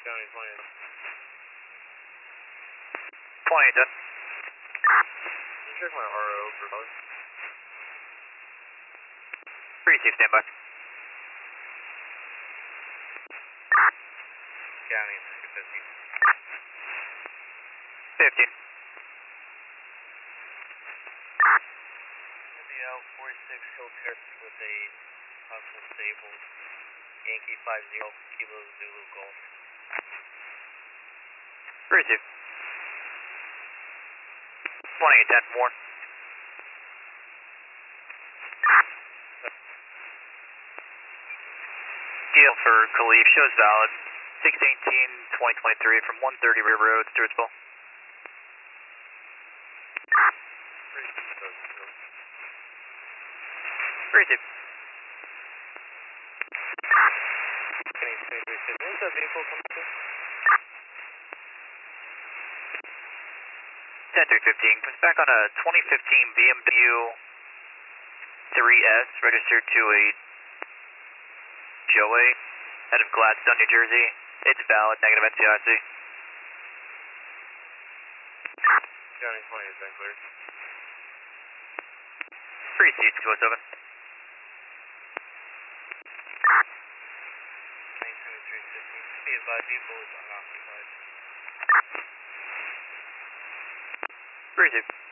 County 20. 20, done. Can you check my RO for color? Receive, standby. County 50. 15. The L46 Hilltip with a possible stable Yankee 50 Kilo Zulu Golf. Receive. 20, 10, warn. Deal for Khalif, shows valid. 6/18/2023 from 130 River Road, Stewartsville. Receive. When's that vehicle coming to? 10-315, comes back on a 2015 BMW 3S, registered to a Joey, out of Gladstone, New Jersey. It's valid, negative NCIC. County 20 is then cleared. Free seat 207. 92315. Be advised, vehicle is unoccupied. Receive.